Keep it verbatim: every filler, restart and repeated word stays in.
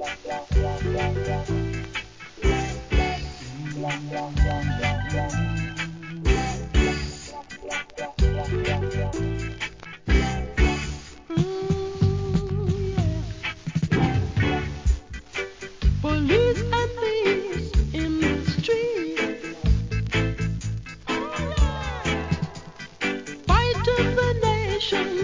Police and thieves in the street, fight of the nation.